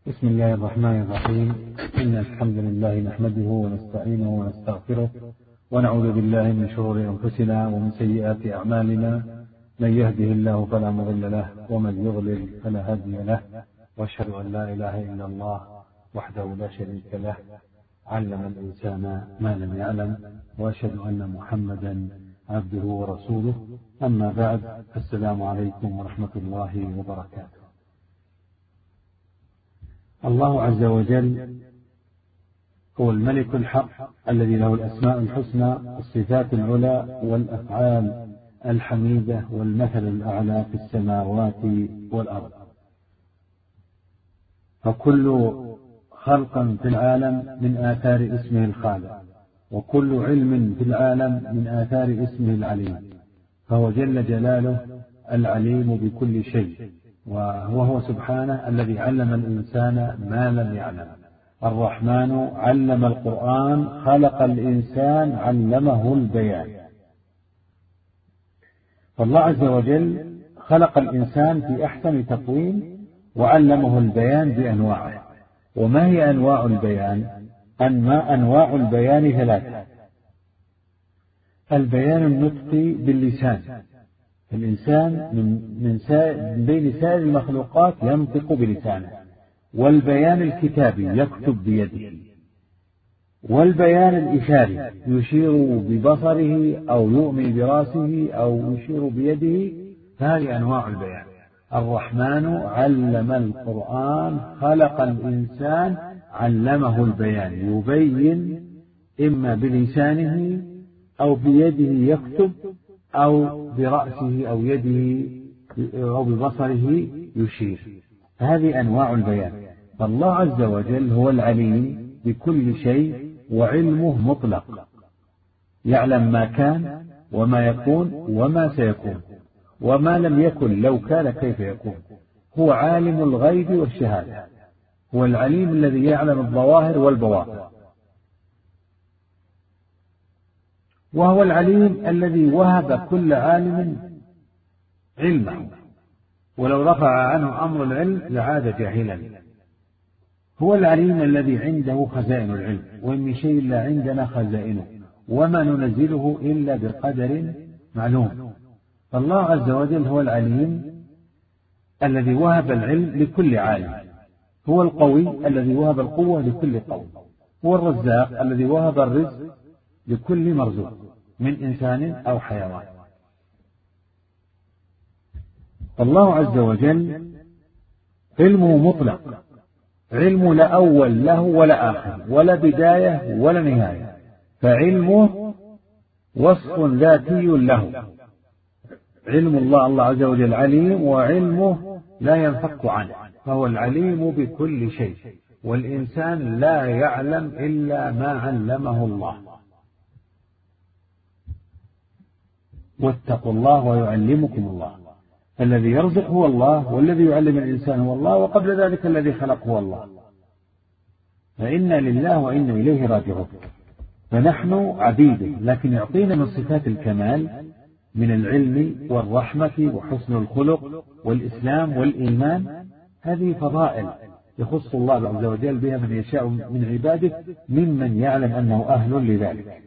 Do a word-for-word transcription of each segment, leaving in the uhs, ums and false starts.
بسم الله الرحمن الرحيم. إن الحمد لله نحمده ونستعينه ونستغفره ونعوذ بالله من شرور أنفسنا ومن سيئات أعمالنا، من يهده الله فلا مضل له ومن يضلل فلا هادي له، وأشهد أن لا إله إلا الله وحده لا شريك له علم الإنسان ما لم يعلم، وأشهد أن محمدا عبده ورسوله. أما بعد، السلام عليكم ورحمة الله وبركاته. الله عز وجل هو الملك الحق الذي له الأسماء الحسنى، الصفات العلى، والأفعال الحميدة، والمثل الأعلى في السماوات والأرض. فكل خلق في العالم من آثار اسمه الخالق، وكل علم في العالم من آثار اسمه العليم، فهو جل جلاله العليم بكل شيء، وهو سبحانه الذي علم الإنسان ما لم يعلم. الرحمن علم القرآن، خلق الإنسان، علمه البيان. فالله عز وجل خلق الإنسان في أحسن تقويم وعلمه البيان بأنواعه. وما هي أنواع البيان؟ أنما أنواع البيان ثلاثة: البيان النطقي باللسان، الإنسان من, من, من بين سائر المخلوقات ينطق بلسانه، والبيان الكتابي يكتب بيده، والبيان الإشاري يشير ببصره أو يؤمي براسه أو يشير بيده. هذه أنواع البيان. الرحمن علم القرآن، خلق الإنسان، علمه البيان، يبين إما بلسانه أو بيده يكتب أو برأسه أو يده أو ببصره يشير. هذه أنواع البيان. فالله عز وجل هو العليم بكل شيء، وعلمه مطلق، يعلم ما كان وما يكون وما سيكون وما لم يكن لو كان كيف يكون. هو عالم الغيب والشهادة، هو العليم الذي يعلم الظواهر والبواطن، وهو العليم الذي وهب كل عالم علمه، ولو رفع عنه أمر العلم لعاد جاهلا. هو العليم الذي عنده خزائن العلم، وإن من شيء إلا عندنا خزائنه، وما ننزله إلا بقدر معلوم. فالله عز وجل هو العليم الذي وهب العلم لكل عالم، هو القوي الذي وهب القوة لكل قوي، هو الرزاق الذي وهب الرزق لكل مرزوق من إنسان أو حيوان. الله عز وجل علمه مطلق، علمه لا أول له ولا آخر ولا بداية ولا نهاية، فعلمه وصف ذاتي له. علم الله الله عز وجل عليم، وعلمه لا ينفك عنه، فهو العليم بكل شيء، والإنسان لا يعلم إلا ما علمه الله. واتقوا الله ويعلمكم الله. الذي يرزق هو الله، والذي يعلم الإنسان هو الله، وقبل ذلك الذي خلق هو الله. فإنا لله وإنا إليه راجعون. فنحن عبيده، لكن يعطينا من صفات الكمال من العلم والرحمة وحسن الخلق والإسلام والإيمان. هذه فضائل يخص الله عز وجل بها من يشاء من عباده، ممن يعلم أنه أهل لذلك.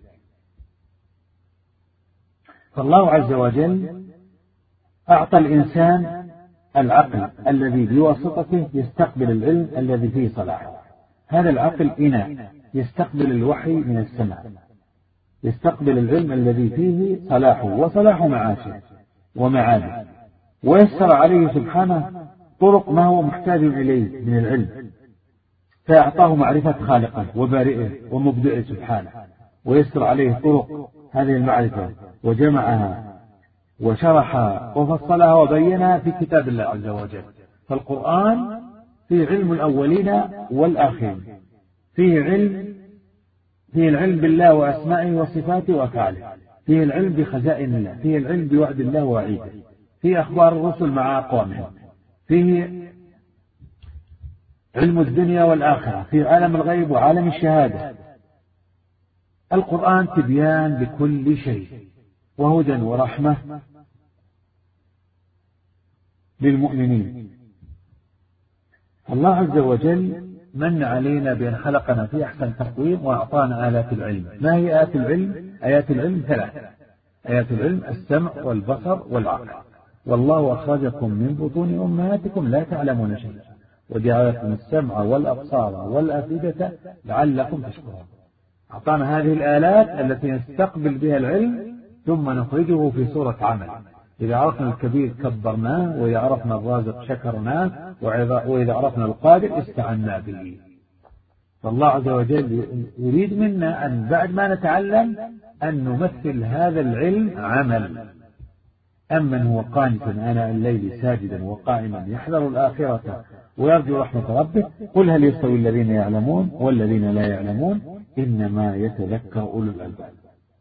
فالله عز وجل أعطى الإنسان العقل الذي بواسطته يستقبل العلم الذي فيه صلاح. هذا العقل إناء يستقبل الوحي من السماء، يستقبل العلم الذي فيه صلاحه وصلاح معاشه ومعاده، ويسر عليه سبحانه طرق ما هو محتاج إليه من العلم، فأعطاه معرفة خالقه وبارئه ومبدئه سبحانه، ويسر عليه طرق هذه المعرفة وجمعها وشرحها وفصلها وبينها في كتاب الله عز وجل. فالقرآن فيه علم الأولين والآخرين، فيه علم فيه العلم بالله وأسمائه وصفاته وأفعاله، فيه العلم بخزائن الله، فيه العلم بوعد الله ووعيده، فيه أخبار الرسل مع أقوامهم، فيه علم الدنيا والآخرة، فيه عالم الغيب وعالم الشهادة. القرآن تبيان لكل شيء، وهدى ورحمة للمؤمنين. الله عز وجل من علينا بأن خلقنا في أحسن تقويم وأعطانا آلات العلم. ما هي آيات العلم؟ آيات العلم ثلاثة: آيات العلم السمع والبصر والعقل. والله أخرجكم من بطون أمهاتكم لا تعلمون شيئا وجعل لكم السمع والأبصار والأفئدة لعلكم تشكرون. أعطانا هذه الآلات التي نستقبل بها العلم ثم نخرجه في صورة عمل. إذا عرفنا الكبير كبرناه، وإذا عرفنا الرازق شكرناه، وإذا عرفنا القادر استعنا به. فالله عز وجل يريد منا أن بعد ما نتعلم أن نمثل هذا العلم عمل. أمن هو قانت آناء الليل ساجدا وقائما يحذر الآخرة ويرجو رحمة ربه قل هل يستوي الذين يعلمون والذين لا يعلمون إنما يتذكر أولو الألباب.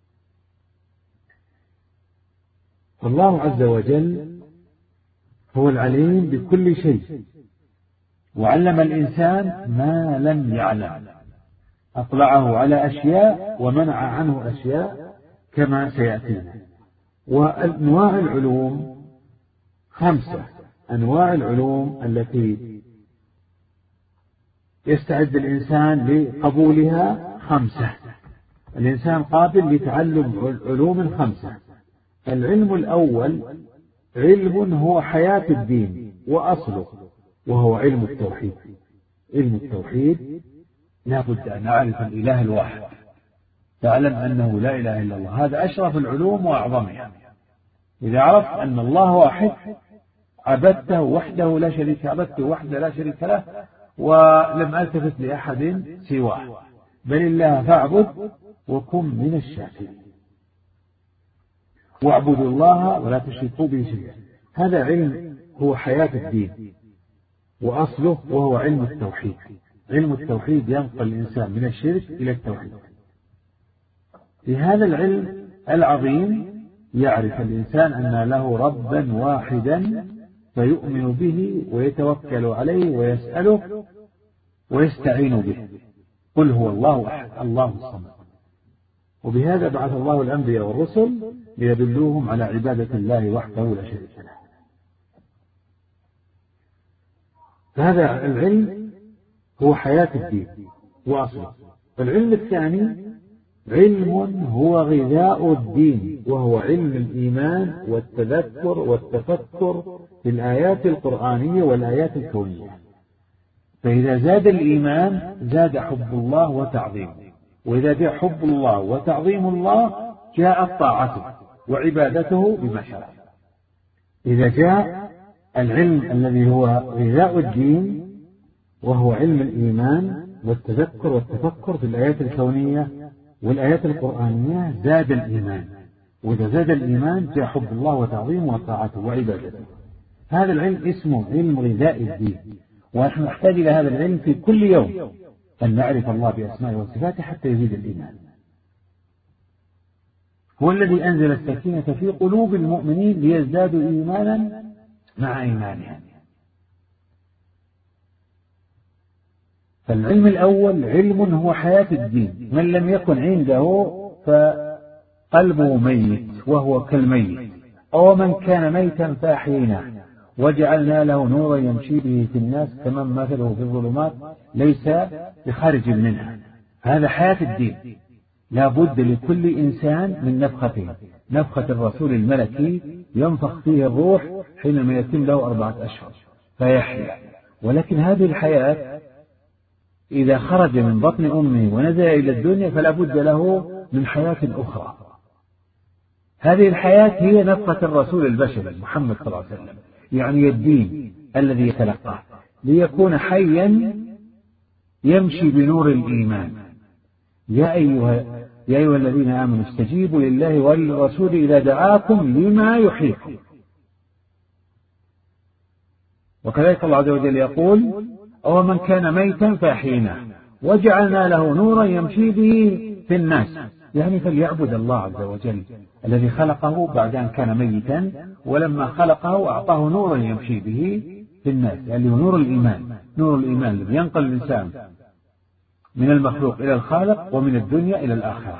فالله عز وجل هو العليم بكل شيء، وعلم الإنسان ما لم يعلم، أطلعه على أشياء ومنع عنه أشياء كما سيأتينا. وأنواع العلوم خمسة. أنواع العلوم التي يستعد الإنسان لقبولها خمسة. الإنسان قابل لتعلم علوم خمسة. العلم الأول علم هو حياة الدين وأصله، وهو علم التوحيد. علم التوحيد لا بد أن نعرف الإله الواحد، تعلم أنه لا إله إلا الله، هذا أشرف العلوم وأعظمها. إذا عرفت أن الله واحد عبدته وحده لا شريك عبدته وحده لا شريك له، ولم ألتفت لأحد سواه، بل الله فاعبد وكن من الشاكرين، واعبدوا الله ولا تشركوا به شيئا. هذا علم هو حياة الدين وأصله، وهو علم التوحيد. علم التوحيد ينقل الإنسان من الشرك إلى التوحيد. في هذا العلم العظيم يعرف الإنسان أن له ربا واحدا فيؤمن به ويتوكل عليه ويسأله ويستعين به. قل هو الله أحد الله الصمد. وبهذا بعث الله الأنبياء والرسل ليدلوهم على عبادة الله وحده لا شريك له. فهذا العلم هو حياة الدين وأصله. العلم الثاني علم هو غذاء الدين، وهو علم الإيمان والتذكر والتفكر في الآيات القرآنية والآيات الكونية. فإذا زاد الإيمان زاد حب الله وتعظيمه، وإذا جاء حب الله وتعظيم الله جاءت طاعته وعبادته بما شرع. إذا جاء العلم الذي هو غذاء الدين وهو علم الإيمان والتذكر والتفكر في الآيات الكونية والآيات القرآنية زاد الإيمان، وإذا زاد الإيمان جاء حب الله وتعظيمه وطاعته وعبادته. هذا العلم اسمه علم غذاء الدين، ونحن نحتاج إلى هذا العلم في كل يوم، أن نعرف الله بأسمائه وصفاته حتى يزيد الإيمان. هو الذي أنزل السكينة في قلوب المؤمنين ليزدادوا إيمانا مع إيمانهم. فالعلم الأول علم هو حياة الدين، من لم يكن عنده فقلبه ميت وهو كالميت. أو من كان ميتا فأحييناه وجعلنا له نورا يمشي به في الناس كمن مثله في الظلمات ليس بخارج منها. هذا حياة الدين. لا بد لكل إنسان من نفخته، نفخة الرسول الملكي ينفخ فيه الروح حينما يتم له أربعة أشهر فيحيا. ولكن هذه الحياة إذا خرج من بطن أمه ونزل إلى الدنيا فلا بد له من حياة أخرى. هذه الحياة هي نفخة الرسول البشري محمد صلى الله عليه وسلم، يعني الدين الذي يتلقاه ليكون حيا يمشي بنور الإيمان. يا أيها, يا أيها الذين آمنوا استجيبوا لله وللرسول إذا دعاكم لما يحييكم. وكذلك الله عز وجل يقول أو من كان ميتا فأحييناه وجعلنا له نورا يمشي به في الناس، يعني فليعبد الله عز وجل الذي خلقه بعد أن كان ميتا، ولما خلقه أعطاه نورا يمشي به في الناس، يعني نور الإيمان. نور الإيمان الذي ينقل الإنسان من المخلوق إلى الخالق ومن الدنيا إلى الآخرة،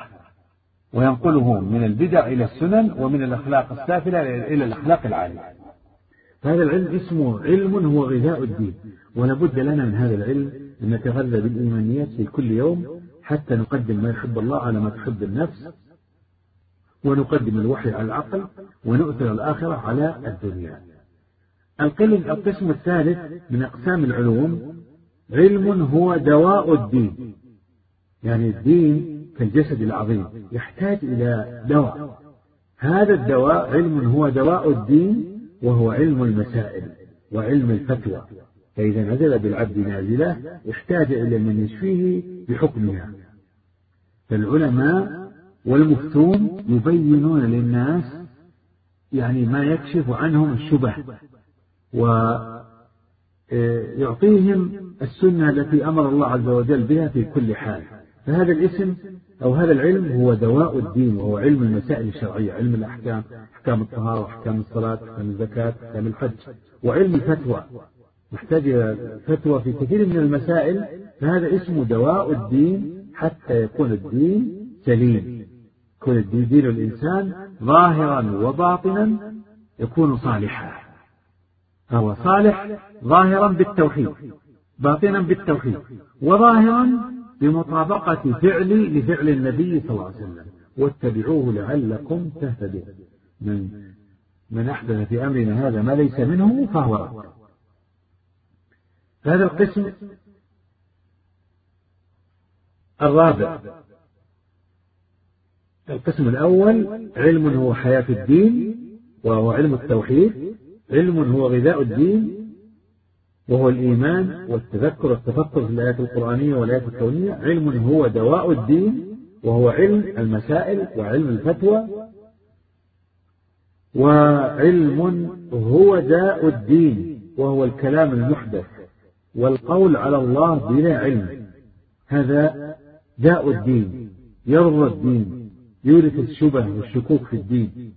وينقله من البدع إلى السنن ومن الأخلاق السافلة إلى الأخلاق العالية. هذا العلم اسمه علم هو غذاء الدين، ولا بد لنا من هذا العلم أن نتغذى بالإيمانيات في كل يوم حتى نقدم ما يحب الله على ما تحب النفس، ونقدم الوحي على العقل، ونؤثر الآخرة على الدنيا. القسم الثالث من أقسام العلوم علم هو دواء الدين، يعني الدين كالجسد العظيم يحتاج إلى دواء، هذا الدواء علم هو دواء الدين، وهو علم المسائل وعلم الفتوى، فإذا نزل بالعبد نازلة احتاج إلى من يشفيه بحكمها. فالعلماء والمفتون يبينون للناس يعني ما يكشف عنهم الشبه، ويعطيهم السنة التي أمر الله عز وجل بها في كل حال. فهذا الاسم أو هذا العلم هو دواء الدين، وهو علم المسائل الشرعية، علم الأحكام، أحكام الطهارة وأحكام الصلاة وأحكام الزكاة وأحكام الحج، وعلم الفتوى محتاج إلى فتوى في كثير من المسائل، فهذا اسمه دواء الدين حتى يكون الدين سليم، يكون الدين دين الإنسان ظاهرا وباطنا يكون صالحا، فهو صالح ظاهرا بالتوحيد، باطنا بالتوحيد، وظاهرا بمطابقة فعلي لفعل النبي صلى الله عليه وسلم، واتبعوه لعلكم تهتدون. من من أحدث في أمرنا هذا ما ليس منه فهو رد. هذا القسم الرابع. القسم الأول علم هو حياة الدين، وهو علم التوحيد، علم هو غذاء الدين، وهو الإيمان والتذكر والتفكر في الآيات القرآنية والآيات الكونية، علم هو دواء الدين، وهو علم المسائل وعلم الفتوى، وعلم هو داء الدين، وهو الكلام المحدث والقول على الله بلا علم، هذا داء الدين، يرضى الدين، يورث الشبه والشكوك في الدين.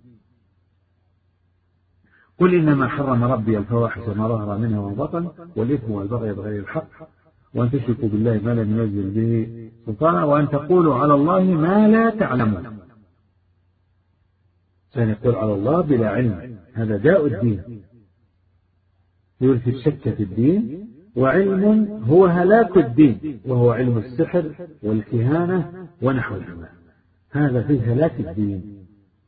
قل إنما حرم ربي الفواحش ما ظهر منها وما بطن والإثم والبغي بغير الحق وأن تشركوا بالله ما لم ينزل به سلطانا وأن تقولوا على الله ما لا تعلمون. سنقول على الله بلا علم، هذا داء الدين، يورث الشك في الدين. وعلم هو هلاك الدين، وهو علم السحر والكهانة ونحوهما، هذا فيه هلاك الدين.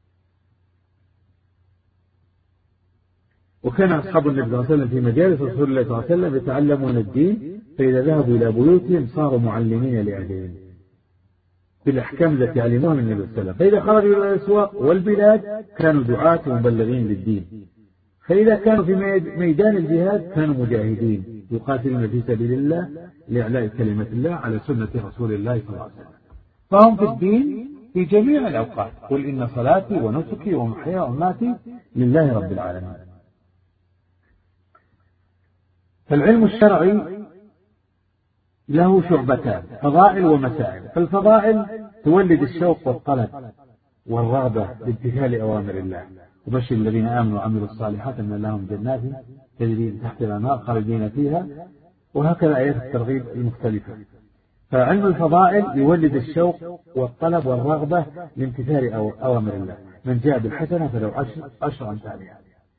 وكان أصحاب النبي صلى الله عليه وسلم في مجالس رسول الله صلى الله عليه وسلم يتعلمون الدين، فإذا ذهبوا إلى بيوتهم صاروا معلمين لأهلهم بالأحكام التي علموها من النبي صلى الله عليه وسلم، فإذا خرجوا إلى الأسواق والبلاد كانوا دعاة ومبلغين للدين، فإذا كانوا في ميدان الجهاد كانوا مجاهدين يقاتلون في سبيل الله لإعلاء كلمة الله على سنة رسول الله صلى الله عليه وسلم. فهم في الدين في جميع الأوقات. قل إن صلاتي ونسكي ومحياي ومماتي لله رب العالمين. فالعلم الشرعي له شعبتان، فضائل ومسائل. فالفضائل تولد الشوق والطلب والرغبة لامتثال أوامر الله، وبشر الذين آمنوا وعملوا الصالحات أن لهم جنات تجري من تحت الأنهار خالدين فيها، وهكذا آيات الترغيب المختلفة. فعلم الفضائل يولد الشوق والطلب والرغبة لامتثال أوامر الله، من جاء بالحسنة فلو عشر, عشر أمثالها.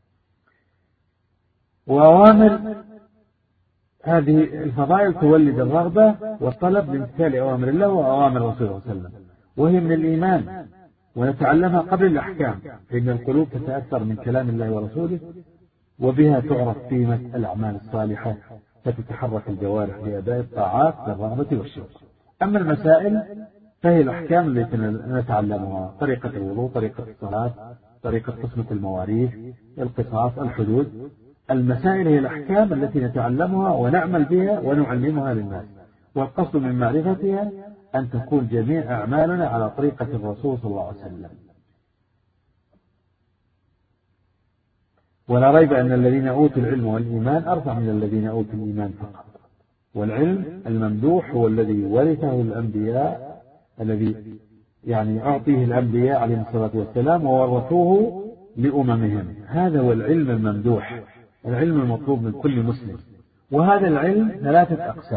وأوامر هذه الفضائل تولد الرغبة والطلب لامتثال أوامر الله وأوامر رسوله صلى الله عليه وسلم، وهي من الإيمان، ونتعلمها قبل الأحكام، فإن القلوب تتأثر من كلام الله ورسوله، وبها تعرف قيمة الأعمال الصالحة، فتتحرك الجوارح لأداء الطاعات بالرغبة والشوق. أما المسائل فهي الأحكام التي نتعلمها، طريقة الوضوء، طريقة الصلاة، طريقة قسمة المواريث، القصاص، الحدود. المسائل هي الأحكام التي نتعلمها ونعمل بها ونعلمها للناس، والقصد من معرفتها أن تكون جميع أعمالنا على طريقة الرسول صلى الله عليه وسلم. ولا ريب أن الذين أوتوا العلم والإيمان أرفع من الذين أوتوا الإيمان فقط. والعلم الممدوح هو الذي ورثه الأنبياء، الذي يعني أعطيه الأنبياء عليهم الصلاة والسلام وورثوه لأممهم، هذا هو العلم الممدوح، العلم المطلوب من كل مسلم. وهذا العلم ثلاثة أقسام: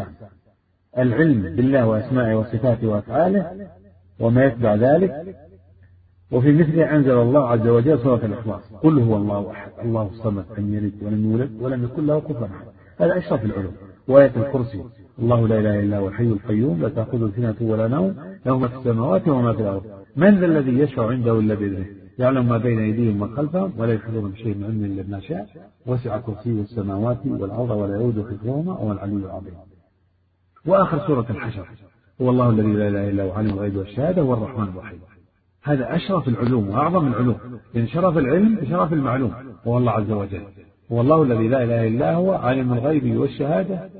العلم بالله وأسمائه وصفاته وأفعاله وما يتبع ذلك، وفي مثل أنزل الله عز وجل سورة الإخلاص: قل هو الله أحد الله الصمد لم يلد ولم يولد ولم يكن له كفوا أحد. هذا أشرف العلوم. وآية الكرسي: الله لا إله إلا هو الحي القيوم لا تأخذه سنة ولا نوم له ما في السماوات وما في الأرض من ذا الذي يشفع عنده إلا بإذنه يعلم ما بين أيديهم وما خلفهم ولا يحيطون بشيء من علمه إلا بما شاء وسع كرسيه السماوات والأرض ولا يؤوده حفظهما وهو العلي العظيم. وآخر سورة الحشر: هو الله الذي لا إله إلا هو عالم الغيب والشهادة هو الرحمن الرحيم. هذا أشرف العلوم وأعظم العلوم، لأن شرف العلم بشرف المعلوم هو الله عز وجل. هو الله الذي لا إله إلا هو عالم الغيب والشهادة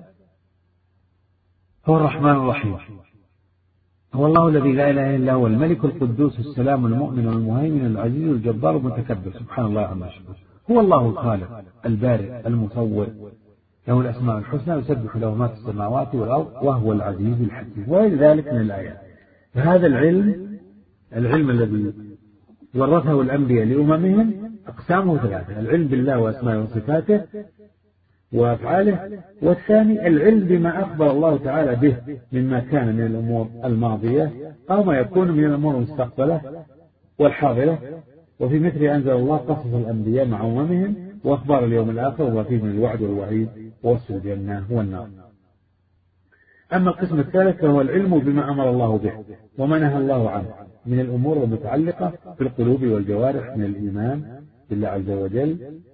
هو الرحمن الرحيم. هو الله الذي لا إله إلا هو الملك القدوس السلام المؤمن المهيمن العزيز الجبار المتكبر سبحان الله عما يشركون. هو الله الخالق البارئ المصور له الأسماء الحسنى يسبح له ما في السماوات والأرض وهو العزيز الحكيم. وغير ذلك من الآيات. فهذا العلم العلم الذي ورثه الأنبياء لأممهم أقسامه ثلاثة: العلم بالله وأسمائه وصفاته وأفعاله، والثاني العلم بما أخبر الله تعالى به مما كان من الأمور الماضية أو ما يكون من الأمور المستقبلة والحاضرة. وفي مثل أنزل الله قصص الأنبياء مع أممهم وأخبار اليوم الآخر وما فيه من الوعد والوعيد ووصف الجنة والنار. أما القسم الثالث فهو العلم بما أمر الله به وما نهى الله عنه من الأمور المتعلقة بالقلوب والجوارح من الإيمان بالله عز وجل،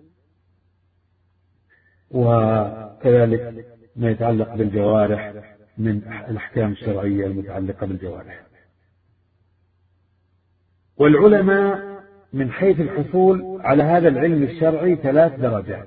وكذلك ما يتعلق بالجوارح من الأحكام الشرعية المتعلقة بالجوارح. والعلماء من حيث الحصول على هذا العلم الشرعي ثلاث درجات: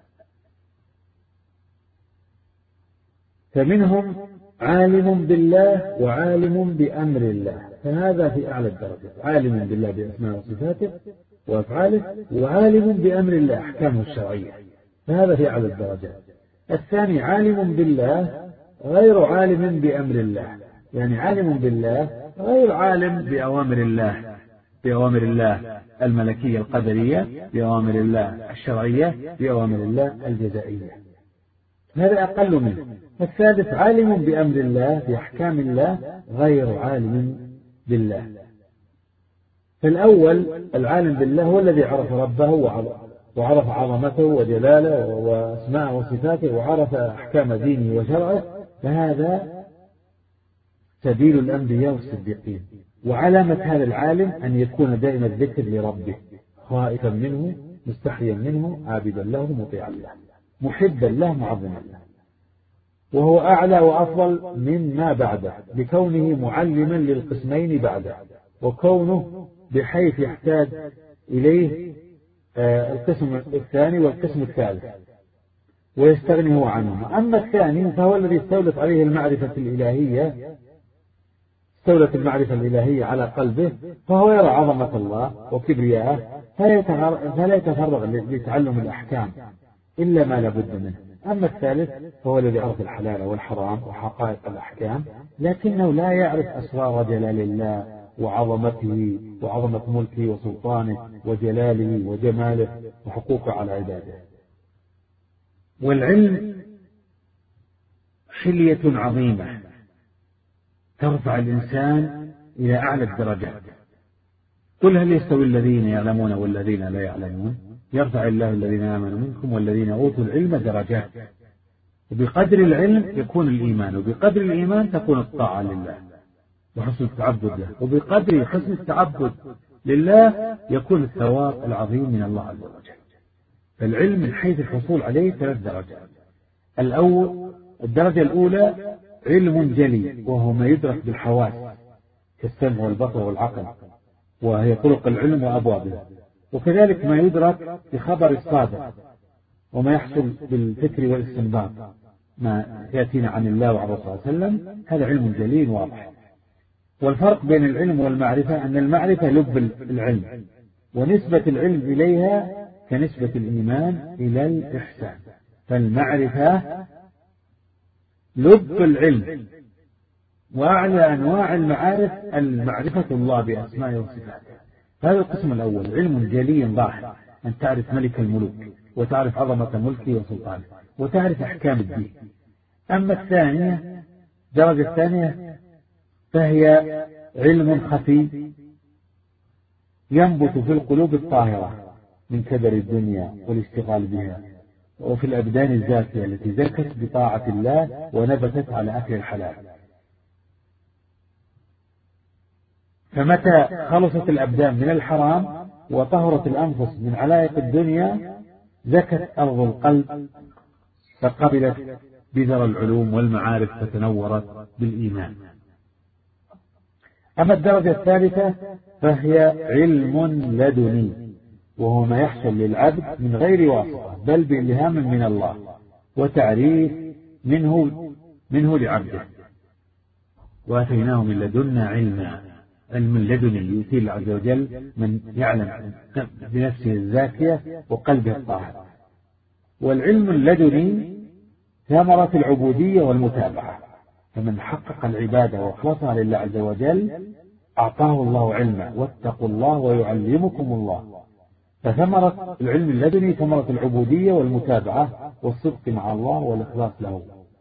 فمنهم عالم بالله وعالم بأمر الله، فهذا في أعلى الدرجات، عالم بالله بأسماء وصفاته وأفعاله، وعالم بأمر الله أحكامه الشرعية، فهذا في أعلى الدرجات. الثاني عالم بالله غير عالم بأمر الله، يعني عالم بالله غير عالم بأوامر الله بأوامر الله الملكية القدرية، بأوامر الله الشرعية، بأوامر الله الجزائية، هذا أقل منه. الثالث عالم بأمر الله بأحكام الله غير عالم بالله. فالأول العالم بالله هو الذي عرف ربه وعرف عظمته وجلاله وأسماءه وصفاته وعرف أحكام دينه وشرعه، فهذا سبيل الأنبياء والصديقين. وعلامة هذا العالم أن يكون دائم الذكر لربه خائفا منه مستحيا منه عابدا له مطيعا له محبا له معظما له، وهو أعلى وأفضل مما بعده بكونه معلما للقسمين بعده، وكونه بحيث يحتاج إليه القسم الثاني والقسم الثالث ويستغني هو عنهما. أما الثاني فهو الذي استولت عليه المعرفة الإلهية استولت المعرفة الإلهية على قلبه، فهو يرى عظمة الله وكبرياءه فلا يتفرغ لتعلم الأحكام إلا ما لابد منه. أما الثالث فهو الذي عرف الحلال والحرام وحقائق الأحكام، لكنه لا يعرف أسرار جلال الله وعظمته وعظمة ملكه وسلطانه وجلاله وجماله وحقوقه على عباده. والعلم حلية عظيمة ترفع الإنسان إلى أعلى الدرجات. قل هل يستوي الذين يعلمون والذين لا يعلمون؟ يرفع الله الذين آمنوا منكم والذين أوتوا العلم درجات. وبقدر العلم يكون الإيمان، وبقدر الإيمان تكون الطاعة لله وحسن التعبد له، وبقدر حسن التعبد لله يكون الثواب العظيم من الله عز وجل. فالعلم من حيث الحصول عليه ثلاث درجات. الأول الدرجة الأولى علم جلي، وهو ما يدرك بالحواس كالسمع والبصر والعقل، وهي طرق العلم وأبوابه. وكذلك ما يدرك بخبر الصادق وما يحصل بالفكر والاستنباط ما يأتينا عن الله وعن رسوله صلى الله عليه وسلم، هذا علم جلي واضح. والفرق بين العلم والمعرفة أن المعرفة لب العلم، ونسبة العلم إليها كنسبة الإيمان إلى الإحسان. فالمعرفة لب العلم، وأعلى أنواع المعارف المعرفة الله بأسمائه وصفاته. هذا القسم الأول علم جلي ظاهر، أن تعرف ملك الملوك وتعرف عظمة ملكه وسلطانه وتعرف أحكام الدين. أما الثانية درجة الثانية فهي علم خفي ينبت في القلوب الطاهرة من كدر الدنيا والاشتغال بها، وفي الأبدان الزاكية التي زكت بطاعة الله ونبتت على أكل الحلال. فمتى خلصت الأبدان من الحرام وطهرت الأنفس من علائق الدنيا زكت أرض القلب فقبلت بذر العلوم والمعارف فتنورت بالإيمان. أما الدرجة الثالثة فهي علم لدني، وهو ما يحصل للعبد من غير واسطة بل بإلهام من الله وتعريف منه منه لعبده. وآتيناه من لدنا علما، علم لدني يؤتيه الله عز وجل من يعلم بنفسه الزاكية وقلبه الطاهر. والعلم اللدني ثمرة العبودية والمتابعة، فمن حقق العبادة واخلصها لله عز وجل أعطاه الله علما، واتقوا الله ويعلمكم الله. فثمرة العلم اللدني ثمرة العبودية والمتابعة والصدق مع الله والإخلاص له.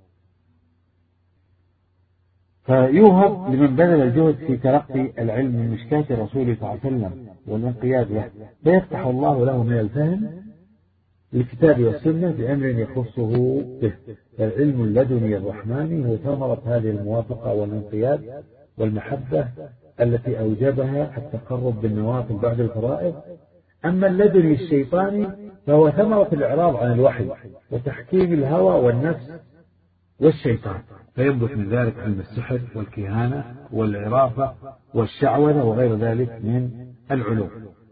فيوهب لمن بذل الجهد في تلقي العلم من مشكاة رسوله صلى الله عليه وسلم والانقياد له، فيفتح الله له من الفهم الكتاب والسنة بأمر يخصه به. العلم اللدني الرحماني هو ثمرة هذه الموافقة والانقياد والمحبة التي أوجبها التقرب بالنوافل بعد الفرائض. أما اللدني الشيطاني فهو ثمرة الإعراض عن الوحي وتحكيم الهوى والنفس والشيطان، فينبت من ذلك علم السحر والكهانة والعرافة والشعوذة وغير ذلك من العلوم.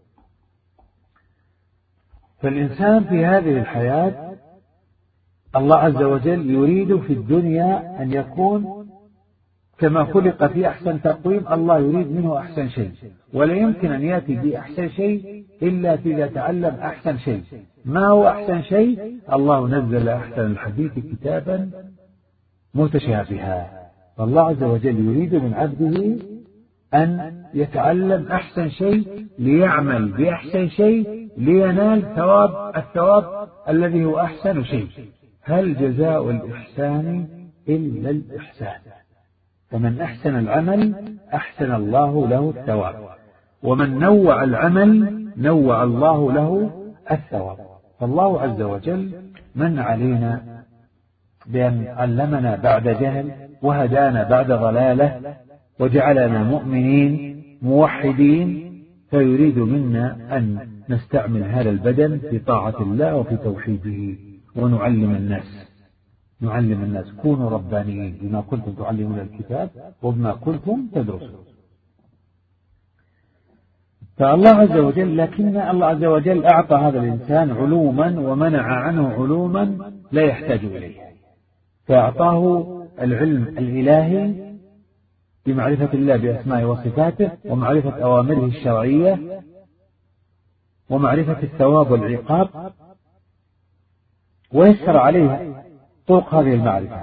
فالإنسان في هذه الحياة الله عز وجل يريد في الدنيا أن يكون كما خلق في أحسن تقويم. الله يريد منه أحسن شيء، ولا يمكن أن يأتي بأحسن شيء إلا إذا تعلم أحسن شيء. ما هو أحسن شيء؟ الله نزل أحسن الحديث كتابا متشابها. فالله عز وجل يريد من عبده أن يتعلم أحسن شيء ليعمل بأحسن شيء لينال ثواب الثواب الذي هو أحسن شيء. هل جزاء الإحسان إلا الإحسان؟ فمن أحسن العمل أحسن الله له الثواب، ومن نوع العمل نوع الله له الثواب. فالله عز وجل من علينا بأن علمنا بعد جهل وهدانا بعد ضلالة وجعلنا مؤمنين موحدين، فيريد منا أن نستعمل هذا البدن في طاعة الله وفي توحيده ونعلم الناس نعلم الناس كونوا ربانيين بما كنتم تعلمون الكتاب وبما كنتم تدرسون. فالله عز وجل لكن الله عز وجل أعطى هذا الإنسان علوما ومنع عنه علوما لا يحتاج إليها، فأعطاه العلم الإلهي بمعرفة الله بأسمائه وصفاته ومعرفة أوامره الشرعية ومعرفة الثواب والعقاب، ويسر عليه طرق هذه المعرفة.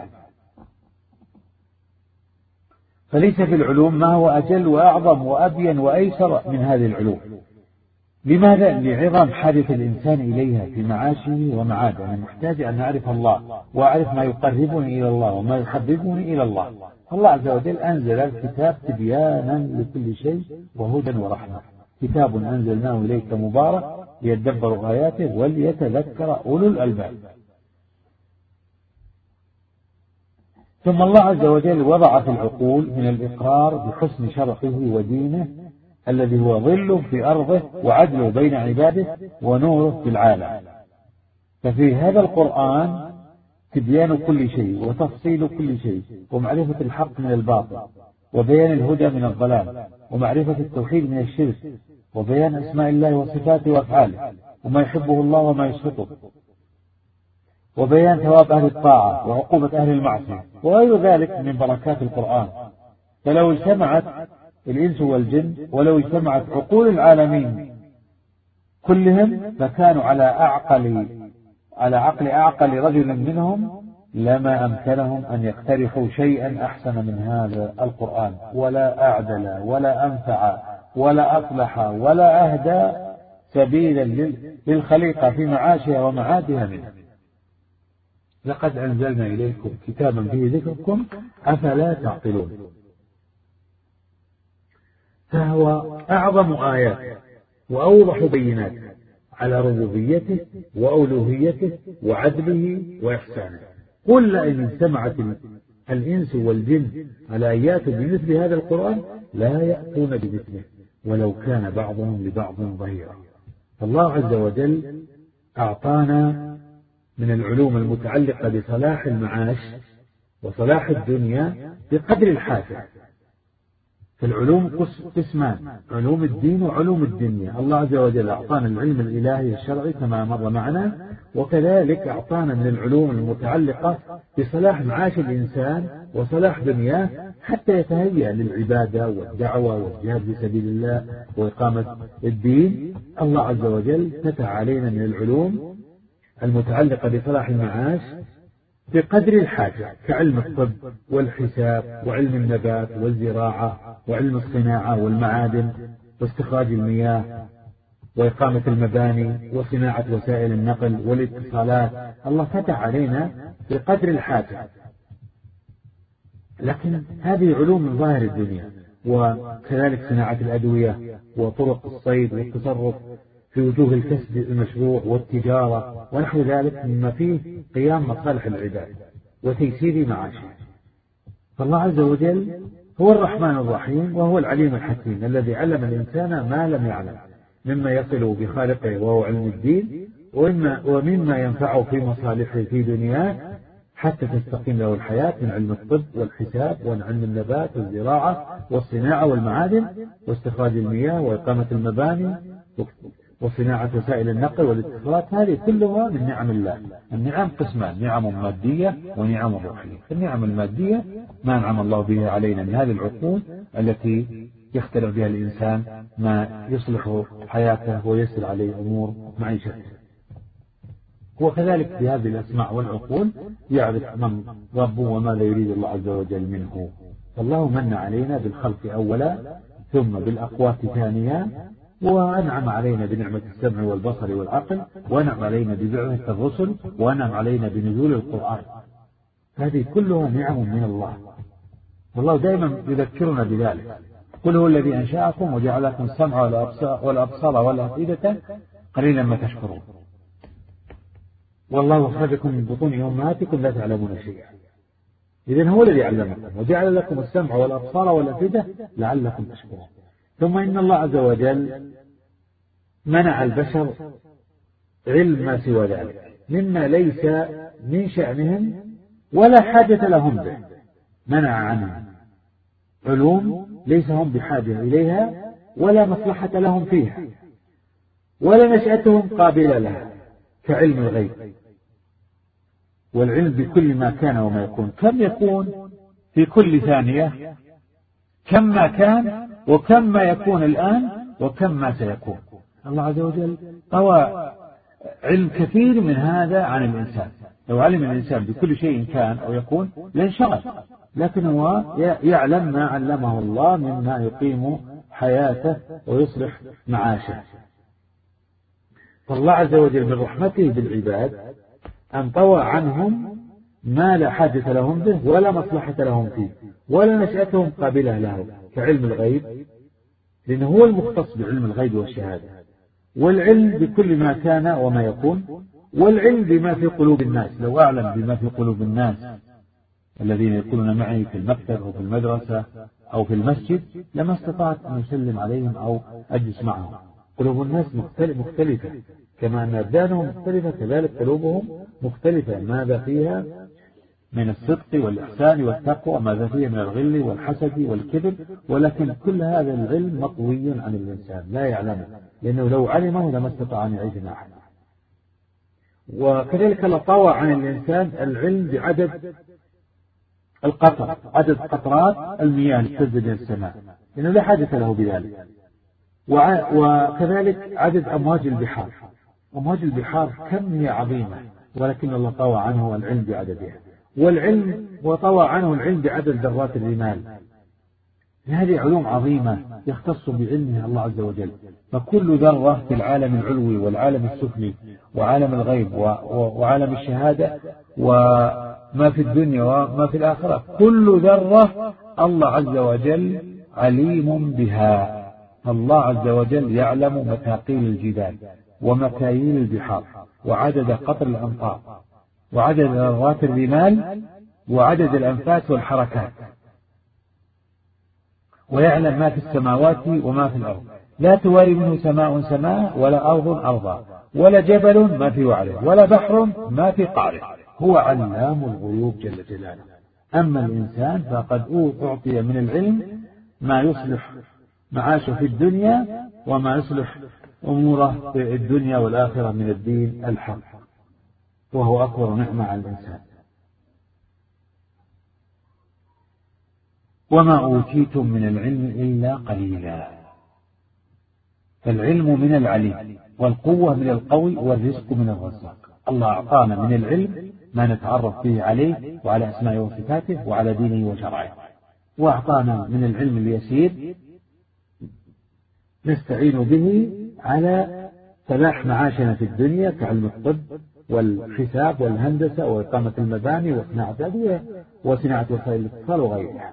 فليس في العلوم ما هو أجل وأعظم وأبين وأيسر من هذه العلوم. لماذا؟ لعظم حاجة الإنسان إليها في معاشه ومعاده. أنا محتاج أن أعرف الله وأعرف ما يقربني إلى الله وما يحببني إلى الله. الله عز وجل أنزل الكتاب تبيانا لكل شيء وهدى ورحمة. كتاب أنزلناه إليك مبارك ليدبروا آياته وليتذكر أولو الألباب. ثم الله عز وجل وضع في العقول من الإقرار بحسن شرعه ودينه الذي هو ظل في أرضه وعدله بين عباده ونوره في العالم. ففي هذا القرآن تبيان كل شيء وتفصيل كل شيء ومعرفة الحق من الباطل وبيان الهدى من الضلال ومعرفة التوحيد من الشرك وبيان أسماء الله وصفاته وأفعاله وما يحبه الله وما يسخطه وبيان ثواب أهل الطاعة وعقوبة أهل المعصية وغير ذلك من بركات القرآن. فلو اجتمعت الإنس والجن ولو اجتمعت عقول العالمين كلهم فكانوا على أعقل على عقل أعقل رجل منهم لما أمكنهم أن يقترحوا شيئا أحسن من هذا القرآن، ولا أعدل ولا أنفع ولا أصلح ولا أهدى سبيلا للخليقة في معاشها ومعادها منه. لقد أنزلنا إليكم كتابا فيه ذكركم أفلا تعقلون. فهو أعظم آيات وأوضح بينات على ربوبيته وألوهيته وعدله وإحسانه. قل لئن اجتمعت الإنس والجن على أن يأتوا بمثل هذا القرآن لا يأتون بمثله ولو كان بعضهم لبعض ظهيرا. فالله عز وجل أعطانا من العلوم المتعلقة بصلاح المعاش وصلاح الدنيا بقدر الحاجة. فالعلوم قسمان: علوم الدين وعلوم الدنيا. الله عز وجل أعطانا العلم الإلهي الشرعي كما مر معنا، وكذلك أعطانا من العلوم المتعلقة بصلاح معاش الإنسان وصلاح دنياه حتى يتهيأ للعبادة والدعوة والجهاد في سبيل الله وإقامة الدين. الله عز وجل فتح علينا من العلوم المتعلقة بصلاح المعاش بقدر الحاجة، كعلم الطب والحساب وعلم النبات والزراعة وعلم الصناعة والمعادن واستخراج المياه وإقامة المباني وصناعة وسائل النقل والاتصالات. الله فتح علينا بقدر الحاجة، لكن هذه علوم من ظاهر الدنيا. وكذلك صناعة الأدوية وطرق الصيد والتصرف في وجوه الكسب المشروع والتجارة ونحو ذلك مما فيه قيام مصالح العباد وتيسير معاشهم. فالله عز وجل هو الرحمن الرحيم وهو العليم الحكيم الذي علم الإنسان ما لم يعلم مما يصل بخالقه وهو علم الدين ومما, ومما ينفعه في مصالحه في دنياه حتى تستقيم له الحياة، من علم الطب والحساب ومن علم النبات والزراعة والصناعة والمعادن واستخراج المياه وإقامة المباني وصناعة وسائل النقل والاتصالات. هذه كلها من نعم الله. النعم قسمان: نعم مادية ونعم روحية. النعم المادية ما أنعم الله بها علينا من هذه العقول التي يخترع بها الإنسان ما يصلح حياته ويسر عليه أمور معيشته. وكذلك بهذه الأسماء والعقول يعرف من ربه وماذا يريد الله عز وجل منه. فالله من علينا بالخلق أولا ثم بالأقوات ثانيا، وأنعم علينا بنعمة السمع والبصر والعقل، وأنعم علينا ببعثة الرسل، وأنعم علينا بنزول القرآن. هذه كلها نعم من الله، والله دائما يذكرنا بذلك: قل هو الذي أنشأكم وجعل لكم السمع والأبصار والأفئدة قليلا ما تشكرون. والله أخرجكم من بطون أمهاتكم لا تعلمون شيئا. إذن هو الذي علمكم وجعل لكم السمع والأبصار والأفئدة لعلكم تشكرون. ثم إن الله عز وجل منع البشر علم ما سوى ذلك مما ليس من شأنهم ولا حاجة لهم به. منع عنهم علوم ليس هم بحاجة إليها ولا مصلحة لهم فيها ولا نشأتهم قابلة لها، كعلم الغيب والعلم بكل ما كان وما يكون. كم يكون في كل ثانية، كم ما كان وكم ما يكون الآن وكم ما سيكون. الله عز وجل طوى علم كثير من هذا عن الإنسان. لو علم الإنسان بكل شيء كان أو يكون لانشغل، لكن هو يعلم ما علمه الله مما يقيم حياته ويصلح معاشه. فالله عز وجل من رحمته بالعباد أن طوى عنهم ما لا حاجة لهم به ولا مصلحة لهم فيه ولا نشأتهم قابلة له، كعلم الغيب، لأنه هو المختص بعلم الغيب والشهادة، والعلم بكل ما كان وما يكون، والعلم بما في قلوب الناس. لو أعلم بما في قلوب الناس الذين يكونون معي في المكتب أو في المدرسة أو في المسجد لما استطعت أن أسلم عليهم أو أجلس معهم. قلوب الناس مختلفة، كما أن أبدانهم مختلفة كذلك قلوبهم مختلفة، ماذا فيها من الصدق والإحسان والتقوى، ماذا فيها من الغل والحسد والكبر، ولكن كل هذا العلم مطوي عن الإنسان لا يعلمه، لأنه لو علمه لما استطاع أن يعيش معه. وكذلك الله طوى عن الإنسان العلم بعدد القطر، عدد قطرات المياه اللي تنزل من السماء، لأنه لا حاجة له بذلك. وكذلك عدد أمواج البحار، أمواج البحار كم هي عظيمة، ولكن الله طوى عنه العلم بعددها. والعلم وطوى عنه العلم بعدد ذرات الرمال. هذه علوم عظيمة يختص بعلمها الله عز وجل. فكل ذرة في العالم العلوي والعالم السفلي وعالم الغيب وعالم الشهادة وما في الدنيا وما في الآخرة، كل ذرة الله عز وجل عليم بها الله عز وجل يعلم مثاقيل الجبال ومكاييل البحار وعدد قطر الأمطار وعدد ذرات الرمال وعدد الأنفاس والحركات، ويعلم ما في السماوات وما في الأرض، لا تواري منه سماء سماء ولا أرض أرضا ولا جبل ما في وعره ولا بحر ما في قعره، هو علام الغيوب جل جلاله. أما الإنسان فقد أعطي من العلم ما يصلح معاشه في الدنيا وما يصلح أموره في الدنيا والآخرة من الدين الحق، وهو أكبر نعمة على الإنسان. وما أوتيتم من العلم إلا قليلا. فالعلم من العليم، والقوة من القوي، والرزق من الرزاق. الله أعطانا من العلم ما نتعرف به عليه وعلى أسمائه وصفاته وعلى دينه وشرعه، وأعطانا من العلم اليسير نستعين به على فلاح معاشنا في الدنيا كعلم الطب والحساب والهندسة وإقامة المباني وصناعة الأدوية وصناعة وسائل الاتصال وغيرها.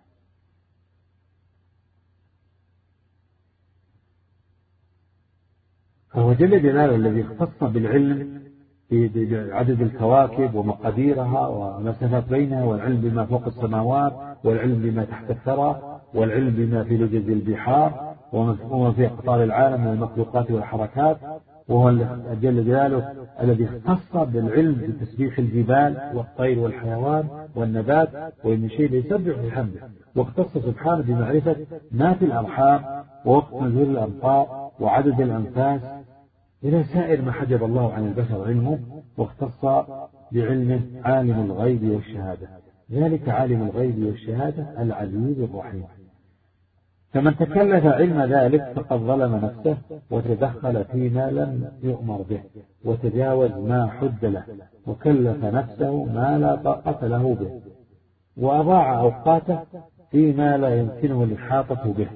فهو جل جلاله الذي اختص بالعلم بعدد الكواكب ومقاديرها ومسافات بينها، والعلم بما فوق السماوات، والعلم بما تحت الثرى، والعلم بما في لجج البحار وما في أقطار العالم من المخلوقات والحركات. وهو جل جلاله الذي اختص بالعلم بتسبيح الجبال والطير والحيوان والنبات وإن شيء يسبح بحمده، واختص سبحانه بمعرفة ما في الأرحام ووقت نزول الأمطار وعدد الأنفاس إلى سائر ما حجب الله عن البشر علمه، واختص بعلمه عالم الغيب والشهادة، ذلك عالم الغيب والشهادة العزيز الرحيم. فمن تكلف علم ذلك فقد ظلم نفسه وتدخل فيما لم يؤمر به وتجاوز ما حد له وكلف نفسه ما لا طاقة له به وأضاع أوقاته فيما لا يمكنه الإحاطة به.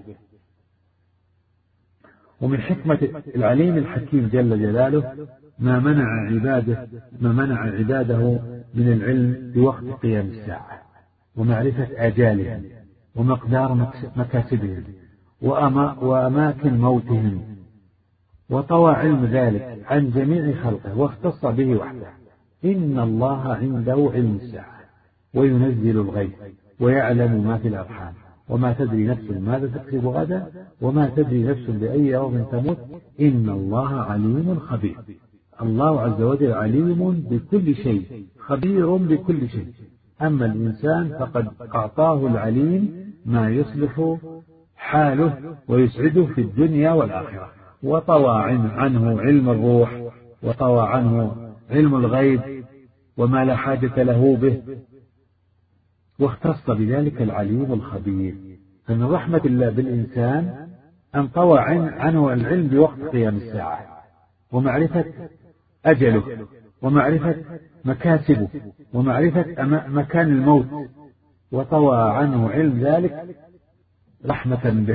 ومن حكمة العليم الحكيم جل جلاله ما منع عباده ما منع عباده من العلم بوقت قيام الساعة ومعرفة آجالهم ومقدار مكاسبهم وأماكن موتهم، وطوى علم ذلك عن جميع خلقه واختص به وحده. إن الله عنده علم الساعة وينزل الغيث ويعلم ما في الأرحام وما تدري نفس ماذا تكسب غدا وما تدري نفس بأي يوم تموت إن الله عليم خبير. الله عز وجل عليم بكل شيء خبير بكل شيء. أما الإنسان فقد أعطاه العليم ما يصلح حاله ويسعده في الدنيا والآخرة، وطوى عنه علم الروح وطوى عنه علم الغيب وما لا حاجة له به، واختص بذلك العليم الخبير. فمن رحمة الله بالإنسان أن طوى عنه العلم بوقت قيام الساعة ومعرفة أجله ومعرفة مكاسبه ومعرفة مكان الموت، وطوى عنه علم ذلك رحمة به.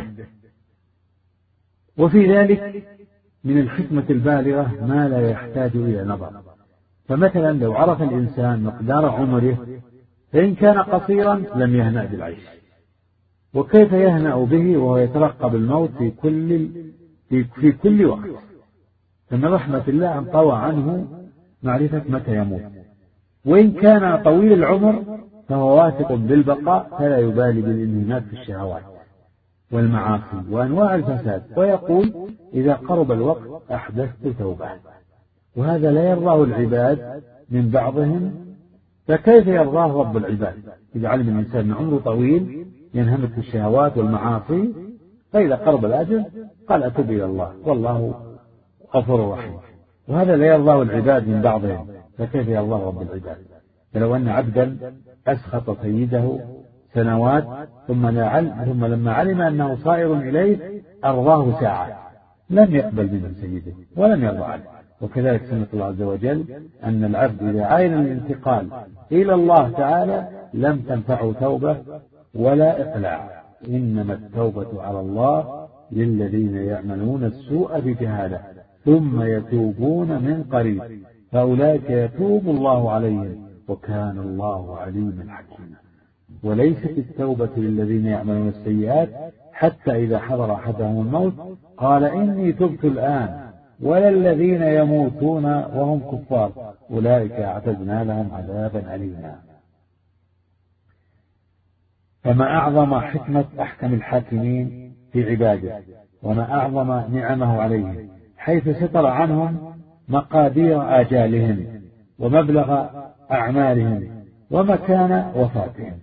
وفي ذلك من الحكمة البالغة ما لا يحتاج إلى نظر. فمثلا لو عرف الإنسان مقدار عمره فإن كان قصيرا لم يهنأ بالعيش، وكيف يهنأ به وهو يترقب الموت في كل في, في كل وقت. فمن رحمة الله أن طوى عنه معرفة متى يموت. وإن كان طويل العمر فهو واثق بالبقاء فلا يبالي بالانهماك في الشهوات والمعاصي وأنواع الفساد، ويقول إذا قرب الوقت أحدثت توبة. وهذا لا يرضاه العباد من بعضهم، فكيف يرضاه رب العباد إذا علم الإنسان أن عمره طويل ينهمك في الشهوات والمعاصي، فإذا قرب الأجل قال أتوب إلى الله والله غفور رحيم. وهذا لا يرضاه العباد من بعضهم، فكيف يرضاه رب العباد؟ فلو أن عبدا أسخط سيده سنوات ثم, ثم لما علم أنه صائر إليه أرضاه ساعة لم يقبل منه سيده ولم يرضى عنه. وكذلك سنة الله عز وجل أن العبد إذا عاين الانتقال إلى الله تعالى لم تنفعه توبة ولا إقلاع، إنما التوبة على الله للذين يعملون السوء بجهالة ثم يتوبون من قريب فأولئك يتوب الله عليهم وكان الله عليما حكيما. وليست التوبة للذين يعملون السيئات حتى إذا حضر أحدهم الموت قال إني تبت الآن ولا الذين يموتون وهم كفار أولئك أعتدنا لهم عذابا أليما. فما أعظم حكمة أحكم الحاكمين في عباده، وما أعظم نعمه عليهم، حيث ستر عنهم مقادير آجالهم ومبلغ أعمالهم ومكان وفاتهم.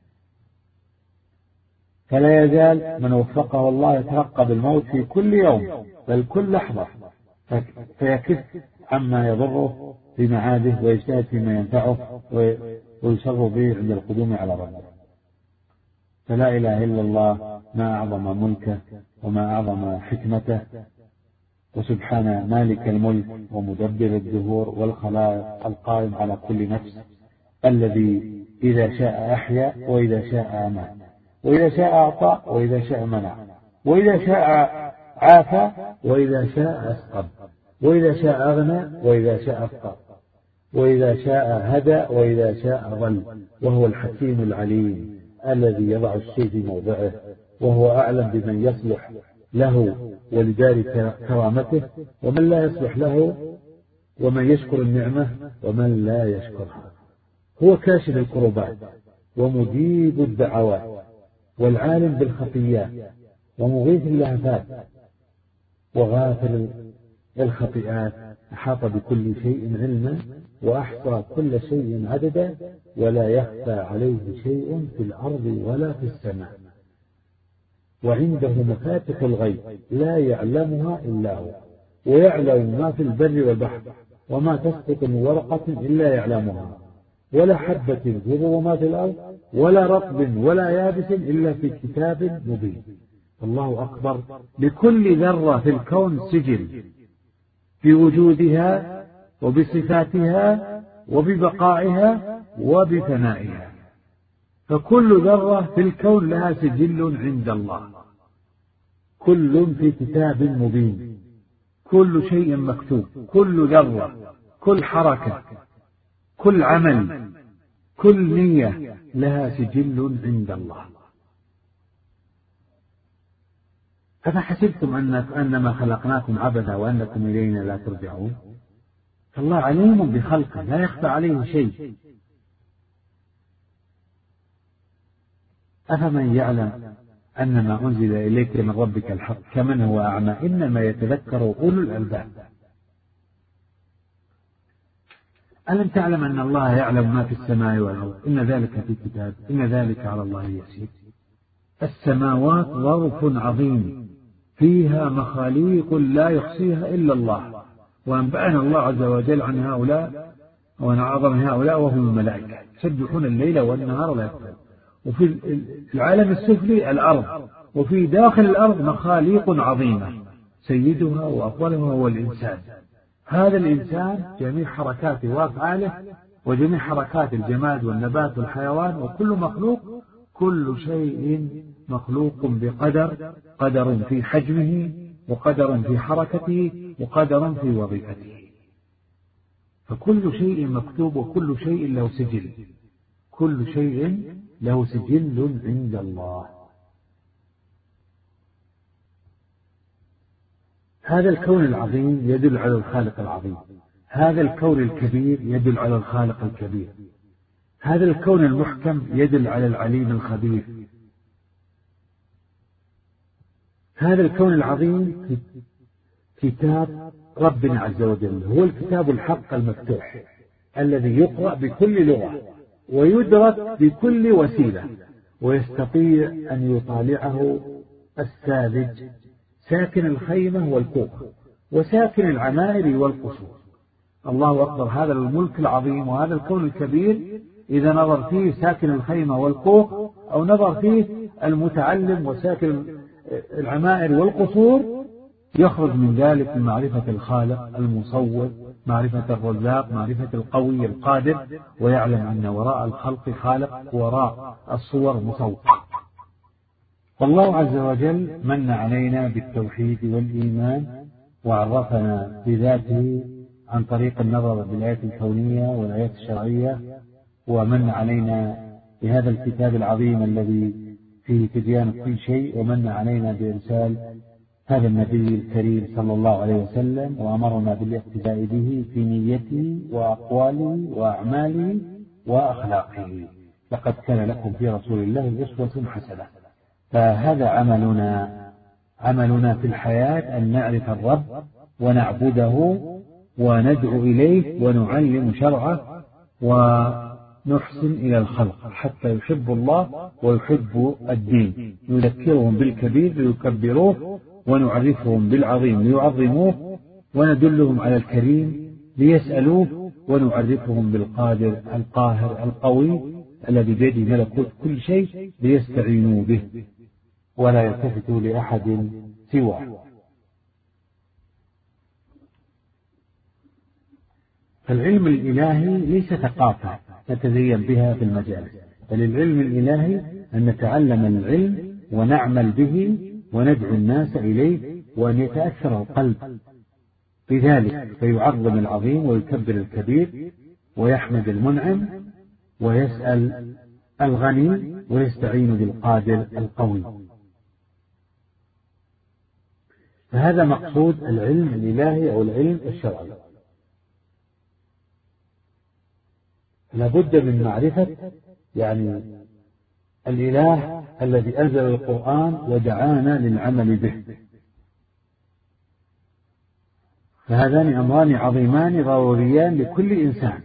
فلا يزال من وفقه الله يترقب الموت في كل يوم بل كل لحظة، فيكف عما يضره في معاده ويجتهد فيما ينفعه ويسر به عند القدوم على ربه. فلا إله إلا الله ما أعظم ملكه وما أعظم حكمته، وسبحان مالك الملك ومدبر الدهور والخلائق القائم على كل نفس، الذي إذا شاء أحيا وإذا شاء أمات، وإذا شاء أعطى وإذا شاء منع، وإذا شاء عافى وإذا شاء أسقم، وإذا شاء أغنى وإذا شاء أفقر، وإذا شاء هدى وإذا شاء ضل، وهو الحكيم العليم الذي يضع الشيء في موضعه، وهو أعلم بمن يصلح له ولدار كرامته ومن لا يصلح له، ومن يشكر النعمة ومن لا يشكرها. هو كاشف الكربات ومجيب الدعوات والعالم بالخطيات ومغيث اللهفات وغافر الخطيئات، أحاط بكل شيء علما وأحصى كل شيء عددا، ولا يخفى عليه شيء في الأرض ولا في السماء. وعنده مفاتح الغيب لا يعلمها إلا هو، ويعلم ما في البر والبحر، وما تسقط من ورقة إلا يعلمها، ولا حبة في ظلمات الأرض ولا رطب ولا يابس إلا في كتاب مبين. الله أكبر. لكل ذرة في الكون سجل بوجودها وبصفاتها وببقائها وبفنائها، فكل ذرة في الكون لها سجل عند الله، كل في كتاب مبين، كل شيء مكتوب، كل ذرة، كل حركة، كل عمل، كل نية لها سجل عند الله. أفحسبتم أنما خلقناكم عبثا وأنكم إلينا لا ترجعون؟ فالله عليم بخلقه لا يخفى عليه شيء. أفمن يعلم أن ما أنزل إليك من ربك الحق كمن هو أعمى إنما يتذكر أولو الألباب. ألم تعلم أن الله يعلم ما في السماء والأرض إن ذلك في كتاب إن ذلك على الله يسير. السماوات ظرف عظيم فيها مخاليق لا يحصيها إلا الله، وأنبأنا الله عز وجل عن هؤلاء وعن عظم هؤلاء وهم الملائكة يسبحون الليل والنهار لا يفترون. وفي العالم السفلي الأرض، وفي داخل الأرض مخاليق عظيمة سيدها وأفضلها هو الإنسان. هذا الإنسان جميع حركاته وأفعاله وجميع حركات الجماد والنبات والحيوان وكل مخلوق، كل شيء مخلوق بقدر، قدر في حجمه وقدر في حركته وقدر في وظيفته، فكل شيء مكتوب وكل شيء له سجل، كل شيء له سجل عند الله. هذا الكون العظيم يدل على الخالق العظيم، هذا الكون الكبير يدل على الخالق الكبير، هذا الكون المحكم يدل على العليم الخبير. هذا الكون العظيم كتاب ربنا عز وجل، هو الكتاب الحق المفتوح الذي يقرأ بكل لغة ويدرك بكل وسيلة، ويستطيع أن يطالعه الساذج ساكن الخيمة والكوخ وساكن العمائر والقصور. الله أكبر. هذا الملك العظيم وهذا الكون الكبير إذا نظر فيه ساكن الخيمة والكوخ أو نظر فيه المتعلم وساكن العمائر والقصور، يخرج من ذلك معرفة الخالق المصور، معرفة الرزاق، معرفة القوي القادر، ويعلم أن وراء الخلق خالق وراء الصور مصور. والله عز وجل من علينا بالتوحيد والإيمان وعرفنا بذاته عن طريق النظر بالآيات الكونية والآيات الشرعية، ومن علينا بهذا الكتاب العظيم الذي في تبيان كل شيء، ومن علينا بإرسال هذا النبي الكريم صلى الله عليه وسلم، وأمرنا بالاقتداء به في نيته وأقواله وأعماله وأخلاقه. لقد كان لكم في رسول الله أسوة حسنة. فهذا عملنا عملنا في الحياة، أن نعرف الرب ونعبده وندعو إليه ونعلم شرعه ونحسن إلى الخلق حتى يحب الله ويحب الدين. نذكرهم بالكبير ليكبروه، ونعرفهم بالعظيم ليعظموه، وندلهم على الكريم ليسألوه، ونعرفهم بالقادر القاهر القوي الذي بيده ملكوت كل شيء ليستعينوا به ولا يلتفتوا لأحد سواه. فالعلم الإلهي ليس ثقافة نتزين بها في المجالس، بل العلم الإلهي أن نتعلم العلم ونعمل به وندعو الناس إليه، وأن يتأثر القلب بذلك فيعظم العظيم ويكبر الكبير ويحمد المنعم ويسأل الغني ويستعين بالقادر القوي. فهذا مقصود العلم الإلهي أو العلم الشرعي. لابد من معرفة يعني الإله الذي أنزل القرآن ودعانا للعمل به. فهذان أمران عظيمان ضروريان لكل إنسان.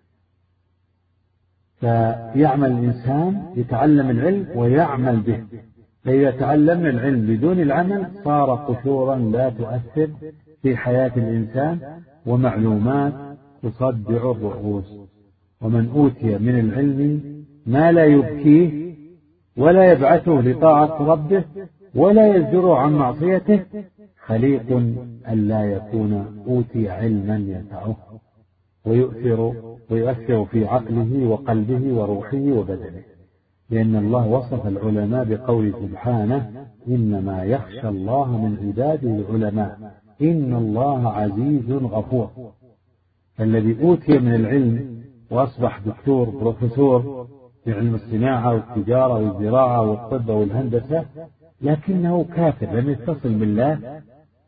فيعمل الإنسان يتعلم العلم ويعمل به. فإذا تعلمنا العلم بدون العمل صار قشورا لا تؤثر في حياة الإنسان ومعلومات تصدع الرؤوس. ومن أوتي من العلم ما لا يبكيه ولا يبعثه لطاعة ربه ولا يزجر عن معصيته خليق ألا يكون أوتي علما ينفعه ويؤثر ويؤثر في عقله وقلبه وروحه وبدنه. لأن الله وصف العلماء بقوله سبحانه: إنما يخشى الله من عباده العلماء إن الله عزيز غفور. فالذي أوتي من العلم وأصبح دكتور بروفيسور في علم الصناعة والتجارة والزراعة والطب والهندسة لكنه كافر لم يتصل بالله،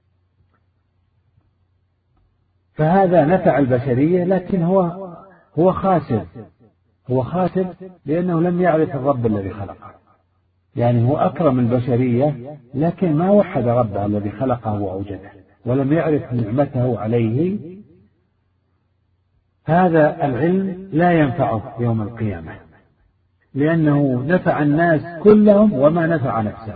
فهذا نفع البشرية لكن هو هو خاسر هو خاسر لأنه لم يعرف الرب الذي خلقه. يعني هو أكرم البشرية لكن ما وحد ربه الذي خلقه وأوجده ولم يعرف نعمته عليه. هذا العلم لا ينفعه يوم القيامة لأنه نفع الناس كلهم وما نفع نفسه،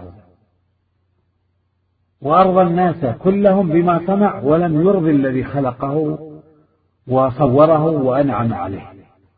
وأرضى الناس كلهم بما صنع ولم يرضي الذي خلقه وصوره وأنعم عليه.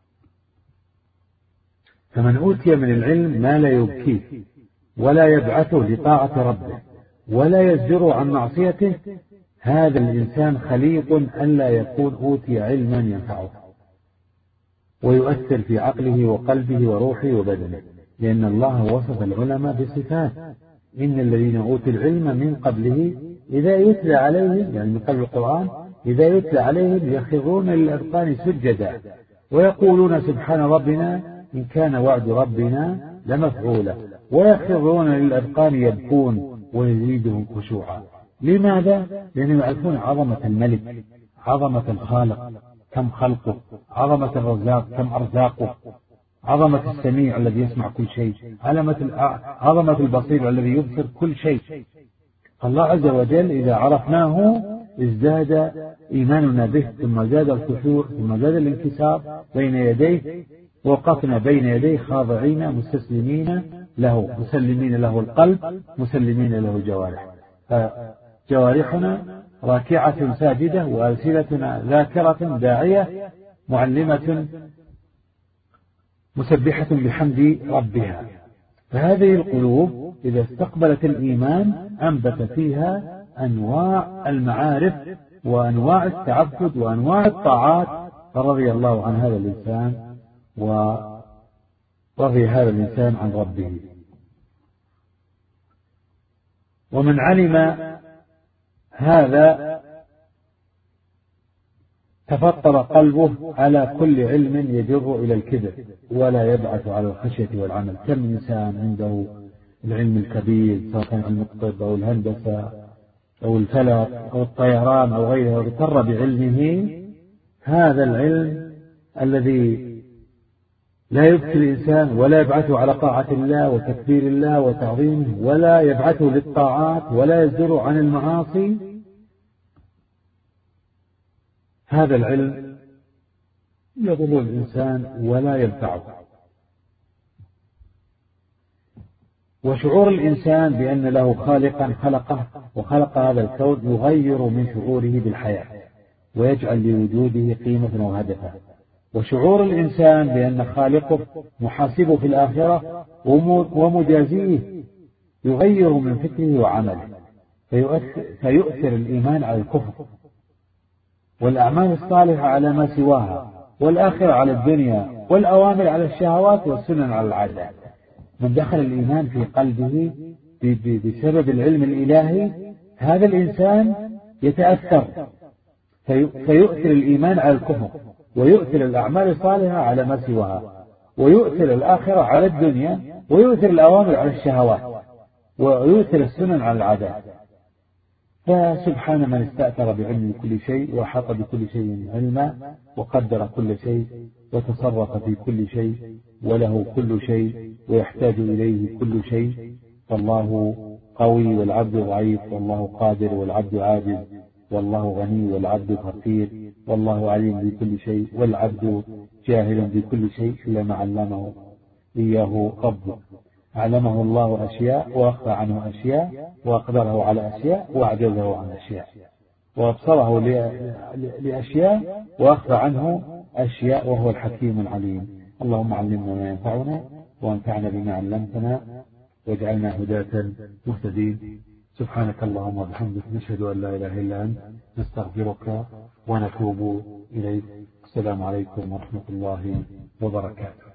فمن أوتي من العلم ما لا يبكيه ولا يبعثه لطاعة ربه ولا يزجر عن معصيته هذا الإنسان خليق ألا يكون أوتي علما ينفعه ويؤثر في عقله وقلبه وروحه وبدنه. لأن الله وصف العلماء بصفات: إن الذين أوتوا العلم من قبله إذا يتلى عليهم، يعني من قبل القرآن، إذا يتلى عليهم يخرون للأذقان سجدا ويقولون سبحان ربنا إن كان وعد ربنا لمفعولا ويخرون للأذقان يبكون ويزيدهم خشوعا. لماذا؟ لأنهم يعرفون عظمة الملك، عظمة الخالق كم خلقه، عظمة الرزاق كم أرزاقه، عظمة السميع الذي يسمع كل شيء، عظمة البصير الذي يبصر كل شيء. الله عز وجل إذا عرفناه ازداد إيماننا به، ثم زاد الخشوع، ثم زاد الانكسار بين يديه، وقفنا بين يديه خاضعين مستسلمين له، مسلمين له القلب، مسلمين له الجوارح. فجوارحنا راكعة ساجدة وألسنتنا ذاكرة داعية معلمة مسبحة بحمد ربها. فهذه القلوب إذا استقبلت الإيمان أنبت فيها أنواع المعارف وأنواع التعبد وأنواع الطاعات، فرضي الله عن هذا الإنسان ورضي هذا الإنسان عن ربه. ومن علم هذا تفطر قلبه على كل علم يجر إلى الكبر ولا يبعث على الخشية والعمل. كم إنسان عنده العلم الكبير، سواء كان علم الطب أو الهندسة أو الفلك أو الطيران أو غيره، واغتر بعلمه، هذا العلم الذي لا يبكي الإنسان ولا يبعثه على طاعة الله وتكبير الله وتعظيمه، ولا يبعثه للطاعات ولا يزجر عن المعاصي، هذا العلم يضر الإنسان ولا ينفعه. وشعور الإنسان بأن له خالقا خلقه وخلق هذا الكون يغير من شعوره بالحياة ويجعل لوجوده قيمة وهدفا. وشعور الإنسان بأن خالقه محاسبه في الآخرة ومجازيه يغير من فكره وعمله، فيؤثر الإيمان على الكفر، والأعمال الصالحة على ما سواها، والآخرة على الدنيا، والأوامر على الشهوات، والسنن على العادات. من دخل الإيمان في قلبه بسبب العلم الإلهي، هذا الإنسان يتأثر فيؤثر الإيمان على الكفر، ويؤثر الأعمال الصالحة على ما سواها، ويؤثر الآخرة على الدنيا، ويؤثر الأوامر على الشهوات، ويؤثر السنن على العادات. فسبحان من استأثر بعلم كل شيء وأحاط بكل شيء علما، وقدر كل شيء وتصرف في كل شيء، وله كل شيء ويحتاج إليه كل شيء. فالله قوي والعبد ضعيف، والله قادر والعبد عاجز، والله غني والعبد فقير، والله عليم بكل شيء والعبد جاهل بكل شيء إلا ما علمه إياه ربه. علمه الله أشياء وأخفى عنه أشياء، وأقدره على أشياء وأعجزه عن أشياء، وأبصره لأشياء وأخفى عنه أشياء، وهو الحكيم العليم. اللهم علمنا ما ينفعنا وانفعنا بما علمتنا واجعلنا هداة مهتدين. سبحانك اللهم وبحمدك، نشهد أن لا إله إلا أنت، نستغفرك ونتوب إليك. السلام عليكم ورحمة الله وبركاته.